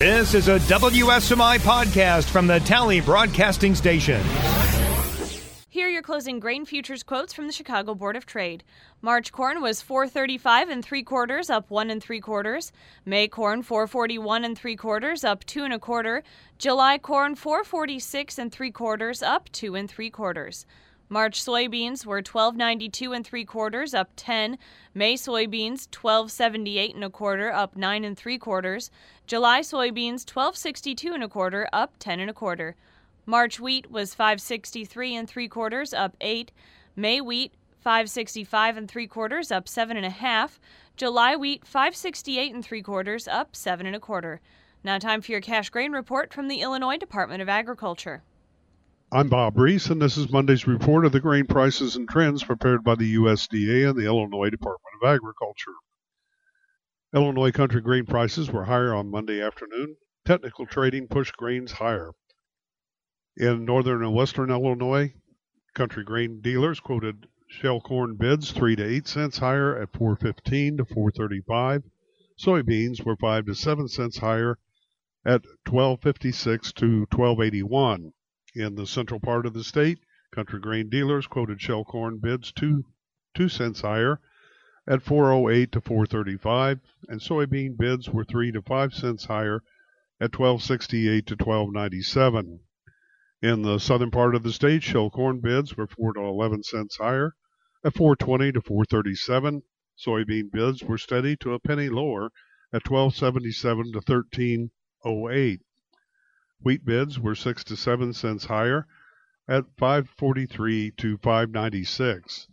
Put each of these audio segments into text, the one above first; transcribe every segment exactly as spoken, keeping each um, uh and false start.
This is a W S M I podcast from the Tally Broadcasting Station. Here are your closing grain futures quotes from the Chicago Board of Trade. March corn was four thirty-five and three quarters, up one and three quarters. May corn four forty-one and three quarters, up two and a quarter. July corn four forty-six and three quarters, up two and three quarters. March soybeans were twelve ninety-two and three quarters, up ten. May soybeans twelve seventy-eight and a quarter, up nine and three quarters. July soybeans twelve sixty-two and a quarter, up ten and a quarter. March wheat was five sixty-three and three quarters, up eight. May wheat five sixty-five and three quarters, up seven and a half. July wheat five sixty-eight and three quarters, up seven and a quarter. Now time for your cash grain report from the Illinois Department of Agriculture. I'm Bob Reese, and this is Monday's report of the grain prices and trends prepared by the U S D A and the Illinois Department of Agriculture. Illinois country grain prices were higher on Monday afternoon. Technical trading pushed grains higher. In northern and western Illinois, country grain dealers quoted shell corn bids three to eight cents higher at four fifteen to four thirty-five. Soybeans were five to seven cents higher at twelve fifty-six to twelve eighty-one. In the central part of the state, country grain dealers quoted shell corn bids two, two cents higher at four oh eight to four thirty-five, and soybean bids were three to five cents higher at twelve sixty-eight to twelve ninety-seven. In the southern part of the state, shell corn bids were four to eleven cents higher at four twenty to four thirty-seven. Soybean bids were steady to a penny lower at twelve seventy-seven to thirteen oh eight. Wheat bids were six to seven cents higher at five forty-three to five ninety-six.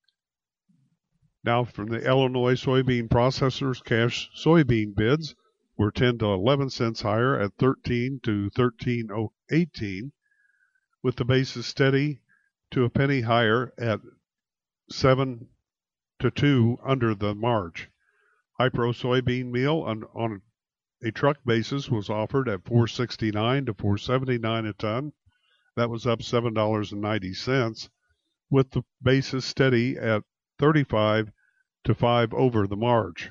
Now from the Illinois soybean processors, cash soybean bids were ten to eleven cents higher at thirteen to thirteen eighteen, with the basis steady to a penny higher at seven to two under the March. High-pro soybean meal on, on a truck basis was offered at four sixty-nine to four seventy-nine a ton. That was up seven dollars and ninety cents, with the basis steady at thirty-five to five over the March.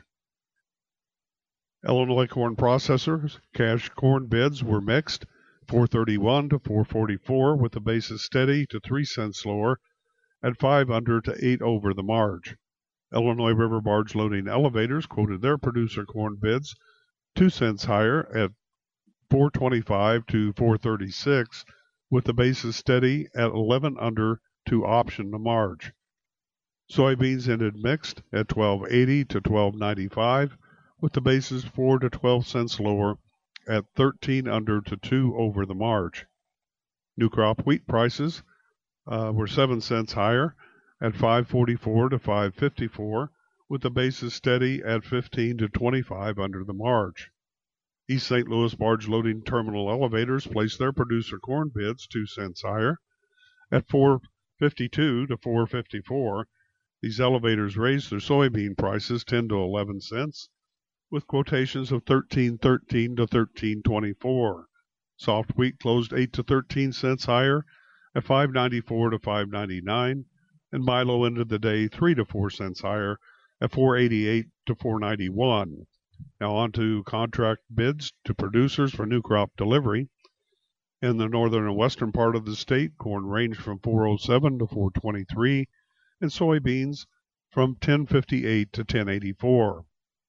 Illinois corn processors, cash corn bids were mixed, four thirty-one to four forty-four, with the basis steady to three cents lower at five under to eight over the March. Illinois river barge loading elevators quoted their producer corn bids two cents higher at four twenty-five to four thirty-six, with the basis steady at eleven under to option to March. Soybeans ended mixed at twelve eighty to twelve ninety-five, with the basis four to twelve cents lower at thirteen under to two over the March. New crop wheat prices uh, were seven cents higher at five forty-four to five fifty-four, with the basis steady at fifteen to twenty-five under the March. East Saint Louis barge loading terminal elevators placed their producer corn bids two cents higher at four fifty-two to four fifty-four. These elevators raised their soybean prices ten to eleven cents, with quotations of thirteen thirteen to thirteen twenty-four. Soft wheat closed eight to thirteen cents higher at five ninety-four to five ninety-nine, and Milo ended the day three to four cents higher at four eighty-eight to four ninety-one. Now on to contract bids to producers for new crop delivery. In the northern and western part of the state, corn ranged from four oh seven to four twenty-three, and soybeans from ten fifty-eight to ten eighty-four.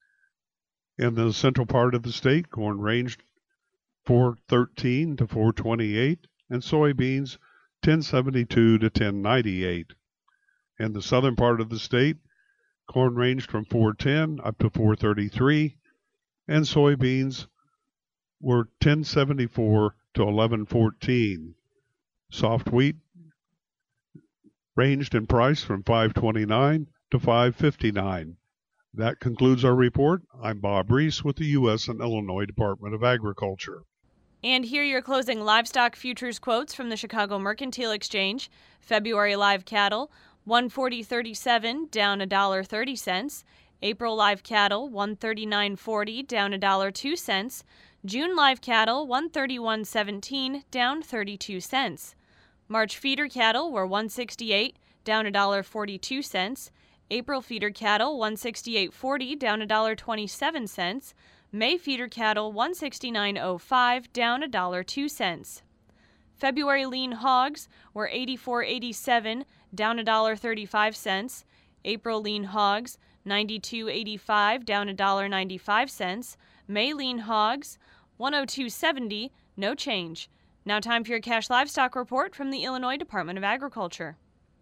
In the central part of the state, corn ranged four thirteen to four twenty-eight, and soybeans ten seventy-two to ten ninety-eight. In the southern part of the state, corn ranged from four ten up to four thirty-three, and soybeans were ten seventy-four to eleven fourteen. Soft wheat ranged in price from five twenty-nine to five fifty-nine. That concludes our report. I'm Bob Reese with the U S and Illinois Department of Agriculture. And here are your closing livestock futures quotes from the Chicago Mercantile Exchange. February live cattle, one forty thirty-seven, down one dollar and thirty cents. April live cattle, one thirty-nine forty, down one dollar and two cents. June live cattle, one thirty-one seventeen, down thirty-two cents. March feeder cattle were one sixty-eight, down one dollar and forty-two cents. April feeder cattle, one sixty-eight forty, down one dollar and twenty-seven cents. May feeder cattle one sixty-nine oh five, down a dollar two cents. February lean hogs were eighty-four eighty-seven, down a dollar thirty-five cents. April lean hogs ninety-two eighty-five, down a dollar ninety-five cents. May lean hogs one oh two seventy, no change. Now time for your cash livestock report from the Illinois Department of Agriculture.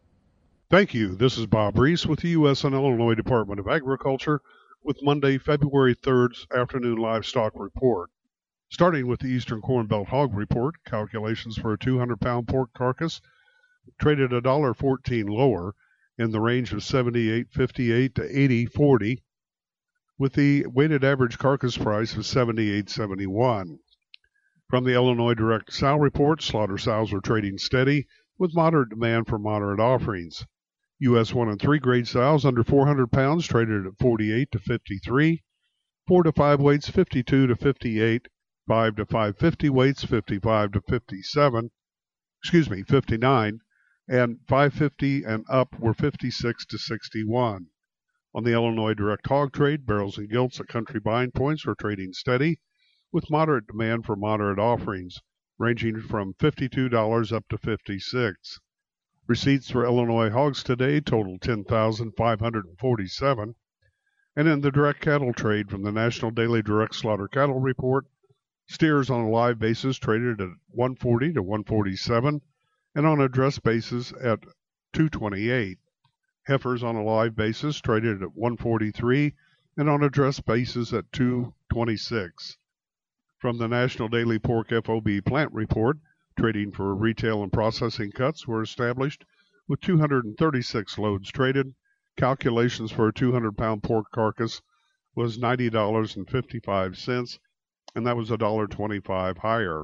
Thank you. This is Bob Reese with the U S and Illinois Department of Agriculture with Monday, February third's afternoon livestock report. Starting with the Eastern Corn Belt Hog Report, calculations for a two hundred pound pork carcass traded one dollar fourteen lower in the range of seventy-eight fifty-eight to eighty forty, with the weighted average carcass price of seventy-eight seventy-one. From the Illinois Direct Sow Report, slaughter sows are trading steady with moderate demand for moderate offerings. U S one and three grade sows under four hundred pounds traded at forty-eight to fifty-three, four to five weights fifty-two to fifty-eight, five to five fifty weights fifty-five to fifty-seven, excuse me, fifty-nine, and five fifty and up were fifty-six to sixty-one. On the Illinois Direct Hog Trade, barrels and gilts at country buying points are trading steady with moderate demand for moderate offerings, ranging from fifty-two dollars up to fifty-six dollars. Receipts for Illinois hogs today totaled ten thousand five hundred forty-seven, and in the direct cattle trade from the National Daily Direct Slaughter Cattle Report, steers on a live basis traded at one forty to one forty-seven, and on a dress basis at two twenty-eight. Heifers on a live basis traded at one forty-three, and on a dress basis at two twenty-six. From the National Daily Pork F O B Plant Report, trading for retail and processing cuts were established with two hundred thirty-six loads traded. Calculations for a two hundred pound pork carcass was ninety dollars and fifty-five cents, and that was one dollar twenty-five higher.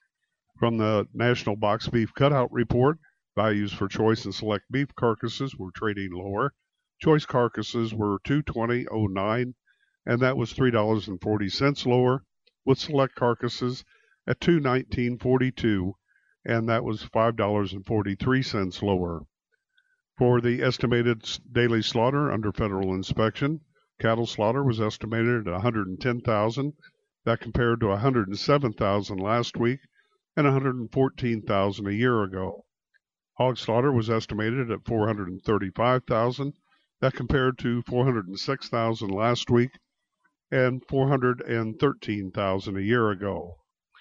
From the National Box Beef Cutout Report, values for choice and select beef carcasses were trading lower. Choice carcasses were two twenty oh nine, and that was three dollars and forty cents lower, with select carcasses at two nineteen forty-two, and that was five dollars and forty-three cents lower. For the estimated daily slaughter under federal inspection, cattle slaughter was estimated at one hundred ten thousand. That compared to one hundred seven thousand last week and one hundred fourteen thousand a year ago. Hog slaughter was estimated at four hundred thirty-five thousand. That compared to four hundred six thousand last week and four hundred thirteen thousand a year ago.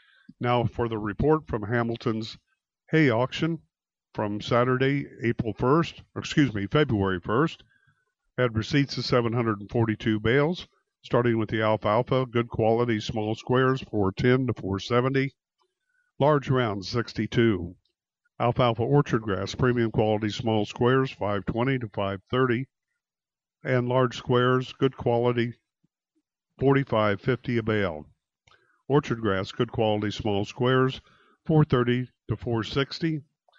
Now for the report from Hamilton's hay auction from Saturday, April first, or excuse me, February first, had receipts of seven hundred forty-two bales, starting with the alfalfa, good quality small squares, four ten to four seventy, large rounds, sixty-two. Alfalfa orchard grass, premium quality small squares, five twenty to five thirty, and large squares, good quality, forty-five fifty a bale. Orchard grass, good quality small squares, four thirty to four sixty,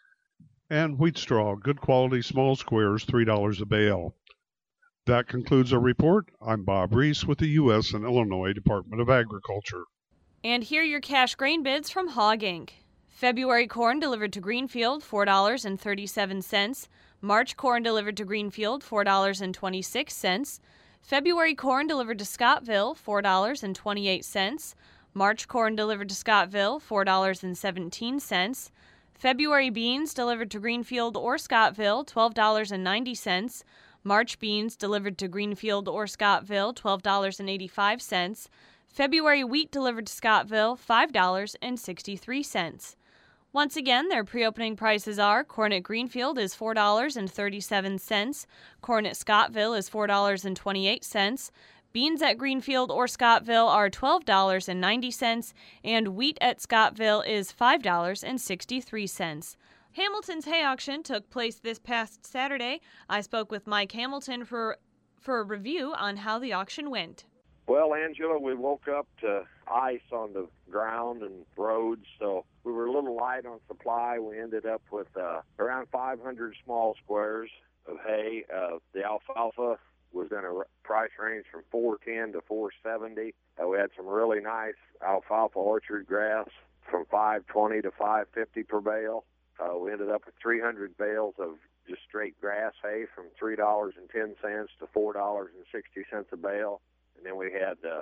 and wheat straw, good quality small squares, three dollars a bale. That concludes our report. I'm Bob Reese with the U S and Illinois Department of Agriculture. And here are your cash grain bids from Hog Incorporated. February corn delivered to Greenfield, four dollars and thirty-seven cents. March corn delivered to Greenfield, four dollars and twenty-six cents. February corn delivered to Scottville, four dollars and twenty-eight cents. March corn delivered to Scottville, four dollars and seventeen cents. February beans delivered to Greenfield or Scottville, twelve dollars and ninety cents. March beans delivered to Greenfield or Scottville, twelve dollars and eighty-five cents. February wheat delivered to Scottville, five dollars and sixty-three cents. Once again, their pre-opening prices are: corn at Greenfield is four dollars and thirty-seven cents, corn at Scottville is four dollars and twenty-eight cents, beans at Greenfield or Scottville are twelve dollars and ninety cents, and wheat at Scottville is five dollars and sixty-three cents. Hamilton's hay auction took place this past Saturday. I spoke with Mike Hamilton for, for a review on how the auction went. Well, Angela, we woke up to ice on the ground and roads, so we were a little light on supply. We ended up with uh, around five hundred small squares of hay. Uh, the alfalfa was in a price range from four ten to four seventy. Uh, we had some really nice alfalfa orchard grass from five twenty to five fifty per bale. Uh, we ended up with three hundred bales of just straight grass hay from three dollars and ten cents to four dollars and sixty cents a bale. And then we had uh,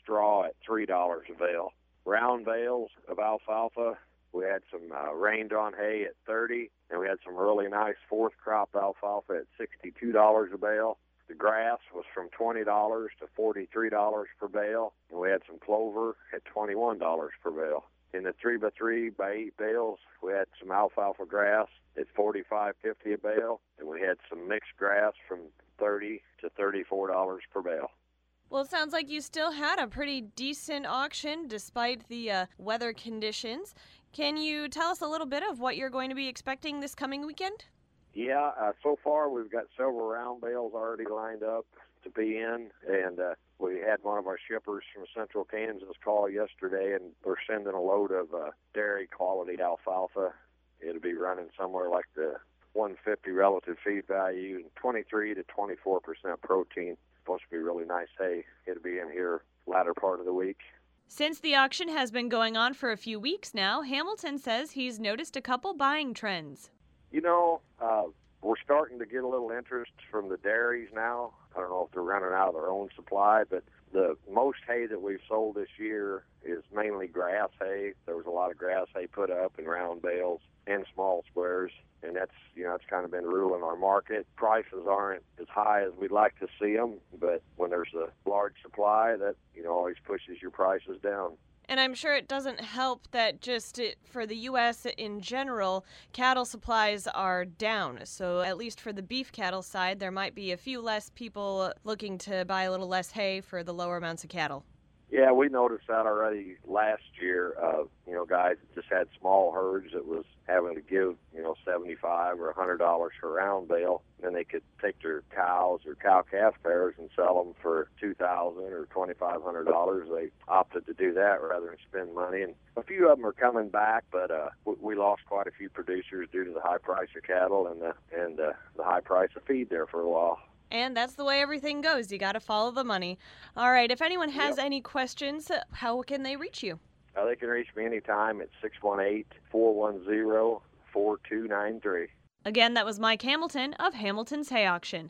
straw at three dollars a bale. Round bales of alfalfa, we had some uh, rained-on hay at thirty dollars, and we had some really nice fourth crop alfalfa at sixty-two dollars a bale. The grass was from twenty dollars to forty-three dollars per bale, and we had some clover at twenty-one dollars per bale. In the three by three by eight bales, we had some alfalfa grass at forty-five fifty a bale, and we had some mixed grass from thirty to thirty-four dollars per bale. Well, it sounds like you still had a pretty decent auction despite the uh, weather conditions. Can you tell us a little bit of what you're going to be expecting this coming weekend? Yeah, uh, so far we've got several round bales already lined up to be in, and uh, we had one of our shippers from Central Kansas call yesterday, and we're sending a load of uh, dairy quality alfalfa. It'll be running somewhere like the one fifty relative feed value and twenty-three to twenty-four percent protein. Supposed to be really nice hay. It'll be in here latter part of the week. Since the auction has been going on for a few weeks now, Hamilton says he's noticed a couple buying trends. You know, uh, we're starting to get a little interest from the dairies now. I don't know if they're running out of their own supply, but the most hay that we've sold this year is mainly grass hay. There was a lot of grass hay put up in round bales and small squares, and that's, you know, it's kind of been ruling our market. Prices aren't as high as we'd like to see them, but when there's a large supply, that, you know, always pushes your prices down. And I'm sure it doesn't help that just it, for the U S in general, cattle supplies are down. So at least for the beef cattle side, there might be a few less people looking to buy a little less hay for the lower amounts of cattle. Yeah, we noticed that already last year. Uh, you know, guys that just had small herds that was having to give, you know, seventy-five or a hundred dollars for a round bale. Then they could take their cows or cow-calf pairs and sell them for two thousand or twenty-five hundred dollars. They opted to do that rather than spend money. And a few of them are coming back, but uh, we lost quite a few producers due to the high price of cattle and the and uh, the high price of feed there for a while. And that's the way everything goes. You got to follow the money. All right. If anyone has Yep. any questions, how can they reach you? Uh, they can reach me anytime at six one eight, four one zero, four two nine three. Again, that was Mike Hamilton of Hamilton's Hay Auction.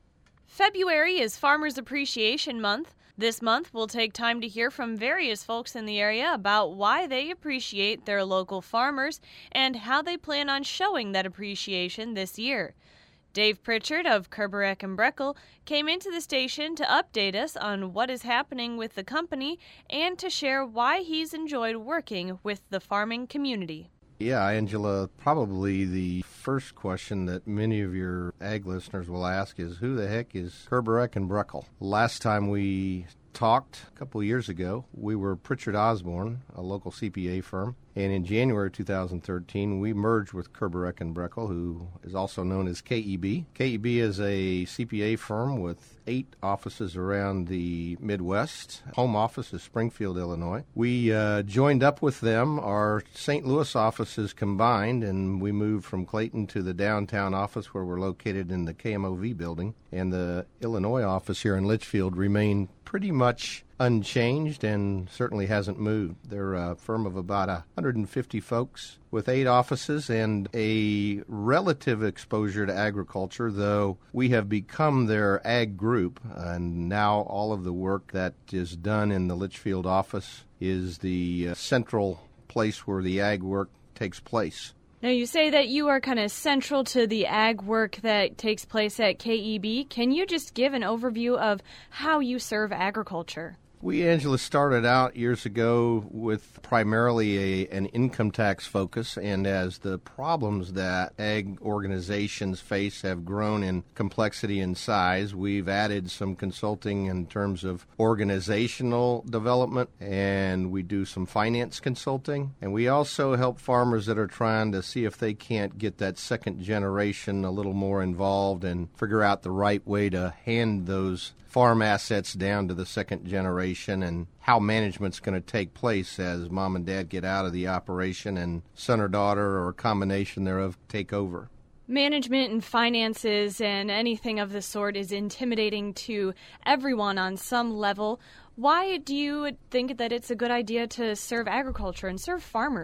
February is Farmers Appreciation Month. This month, we'll take time to hear from various folks in the area about why they appreciate their local farmers and how they plan on showing that appreciation this year. Dave Pritchard of Kerberek and Breckel came into the station to update us on what is happening with the company and to share why he's enjoyed working with the farming community. Yeah, Angela, probably the first question that many of your ag listeners will ask is, who the heck is Kerberek and Breckel? Last time we talked, a couple of years ago, we were Pritchard Osborne, a local C P A firm, and in January two thousand thirteen, we merged with Kerberek and Breckel, who is also known as K E B. K E B is a C P A firm with eight offices around the Midwest. Home office is Springfield, Illinois. We uh, joined up with them. Our Saint Louis offices combined, and we moved from Clayton to the downtown office where we're located in the K M O V building. And the Illinois office here in Litchfield remained pretty much unchanged and certainly hasn't moved. They're a firm of about one hundred fifty folks with eight offices and a relative exposure to agriculture, though we have become their ag group, and now all of the work that is done in the Litchfield office is the uh, central place where the ag work takes place. Now, you say that you are kind of central to the ag work that takes place at K E B. Can you just give an overview of how you serve agriculture? We, Angela, started out years ago with primarily a, an income tax focus, and as the problems that ag organizations face have grown in complexity and size, we've added some consulting in terms of organizational development, and we do some finance consulting. And we also help farmers that are trying to see if they can't get that second generation a little more involved and figure out the right way to hand those farm assets down to the second generation and how management's going to take place as mom and dad get out of the operation and son or daughter or a combination thereof take over. Management and finances and anything of the sort is intimidating to everyone on some level. Why do you think that it's a good idea to serve agriculture and serve farmers?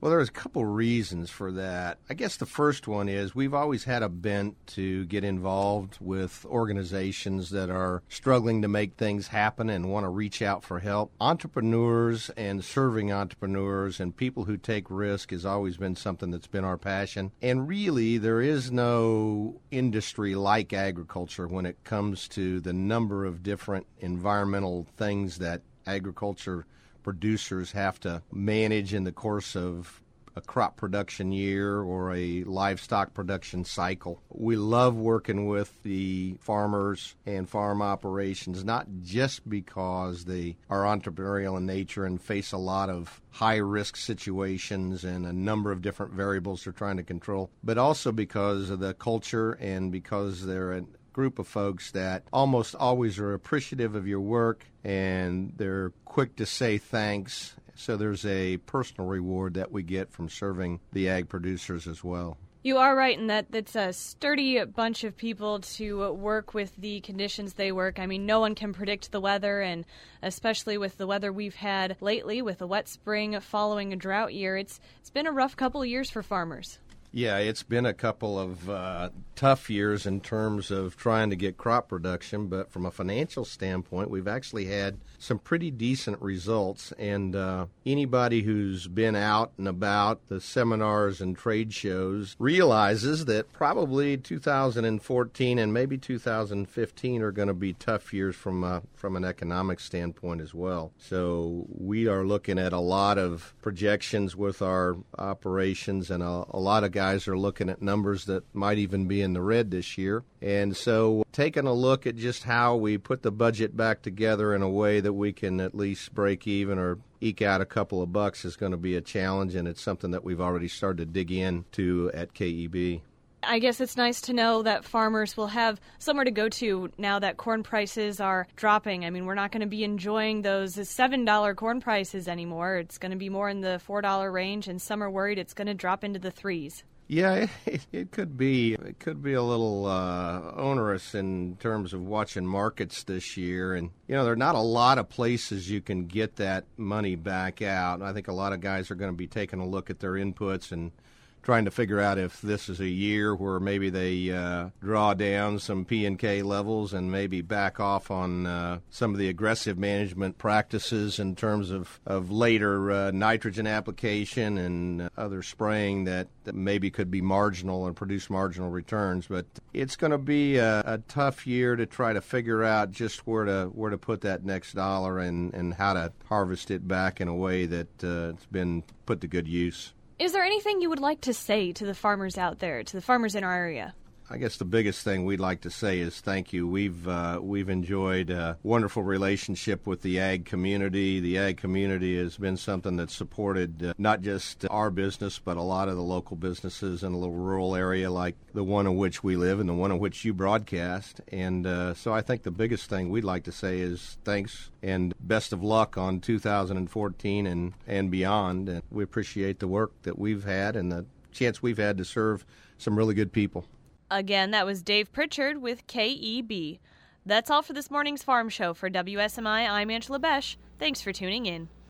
Well, there's a couple reasons for that. I guess the first one is we've always had a bent to get involved with organizations that are struggling to make things happen and want to reach out for help. Entrepreneurs and serving entrepreneurs and people who take risk has always been something that's been our passion. And really, there is no industry like agriculture when it comes to the number of different environmental things that agriculture producers have to manage in the course of a crop production year or a livestock production cycle. We love working with the farmers and farm operations, not just because they are entrepreneurial in nature and face a lot of high-risk situations and a number of different variables they're trying to control, but also because of the culture and because they're a group of folks that almost always are appreciative of your work and they're quick to say thanks. So there's a personal reward that we get from serving the ag producers as well. You are right in that it's a sturdy bunch of people to work with the conditions they work. I mean, no one can predict the weather, and especially with the weather we've had lately, with a wet spring following a drought year, it's it's been a rough couple of years for farmers. Yeah, it's been a couple of uh, tough years in terms of trying to get crop production, but from a financial standpoint, we've actually had some pretty decent results. And uh, anybody who's been out and about the seminars and trade shows realizes that probably two thousand fourteen and maybe two thousand fifteen are going to be tough years from uh, from an economic standpoint as well. So we are looking at a lot of projections with our operations, and a, a lot of guys guys are looking at numbers that might even be in the red this year. And so taking a look at just how we put the budget back together in a way that we can at least break even or eke out a couple of bucks is going to be a challenge, and it's something that we've already started to dig into at K E B. I guess it's nice to know that farmers will have somewhere to go to now that corn prices are dropping. I mean, we're not going to be enjoying those seven dollar corn prices anymore. It's going to be more in the four dollar range, and some are worried it's going to drop into the threes. Yeah, it, it could be. It could be a little uh, onerous in terms of watching markets this year. And, you know, there are not a lot of places you can get that money back out. I think a lot of guys are going to be taking a look at their inputs and trying to figure out if this is a year where maybe they uh, draw down some P and K levels and maybe back off on uh, some of the aggressive management practices in terms of, of later uh, nitrogen application and other spraying that, that maybe could be marginal and produce marginal returns. But it's going to be a, a tough year to try to figure out just where to where to put that next dollar and, and how to harvest it back in a way that uh, it's been put to good use. Is there anything you would like to say to the farmers out there, to the farmers in our area? I guess the biggest thing we'd like to say is thank you. We've uh, we've enjoyed a wonderful relationship with the ag community. The ag community has been something that's supported uh, not just our business, but a lot of the local businesses in a little rural area like the one in which we live and the one in which you broadcast. And uh, so I think the biggest thing we'd like to say is thanks and best of luck on two thousand fourteen and, and beyond. And we appreciate the work that we've had and the chance we've had to serve some really good people. Again, that was Dave Pritchard with K E B. That's all for this morning's Farm Show. For W S M I, I'm Angela Besh. Thanks for tuning in.